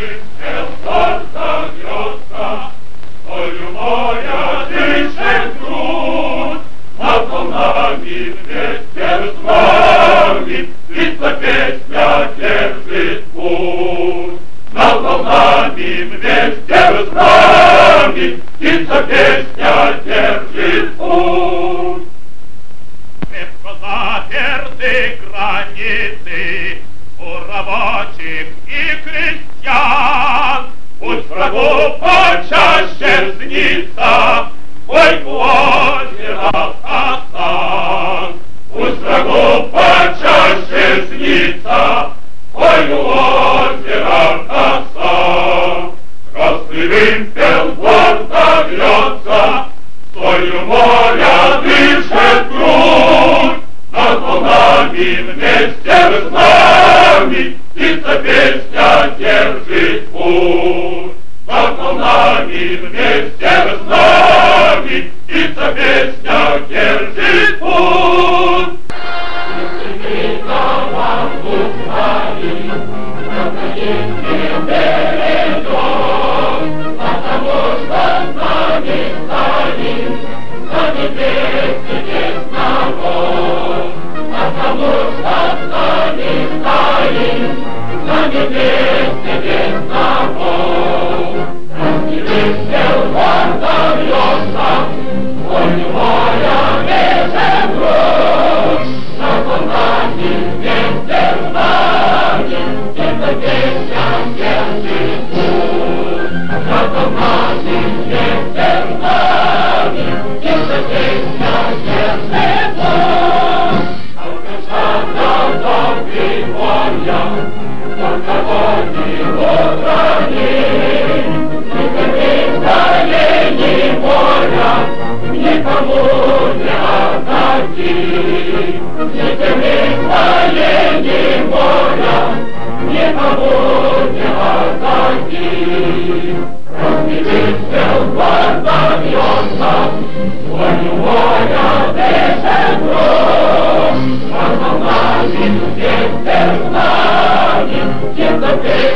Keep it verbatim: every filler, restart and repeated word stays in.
вымпел, гордо бьется, солью моря дышит грудь, над волнами вместе с вами длится песня, держит путь. Над волнами вместе с нами длится песня, держит путь. Крепко заперты границы у рабочих и крестьян. Пусть врагу почаще снится, ой, озеро Асан. Пусть врагу почаще снится, ой, озеро Асан. Красный вымпел гордо вьется, солью моря дышит грудь. Над волнами вместе с нами птица песня держит путь. Над волнами вместе с нами птица песня держит путь. Если на вам устали, наконец-то бережет, потому что с нами стоит, с нами вместе весь народ. Потому что с нами стоит, с нами вместе весь народ. Раскрылся гордо бьется, солью моря дышит грудь. Над волнами вместе с нами птица песня держит путь. Над волнами вместе с нами птица песня держит путь. Алкашата Приморья, только води устранить. Никаких моря никому не отдадим. Никаких моря никому не отдадим. Раскрылся гордо бьется, солью моря дышит грудь. Над волнами вместе с нами птица песня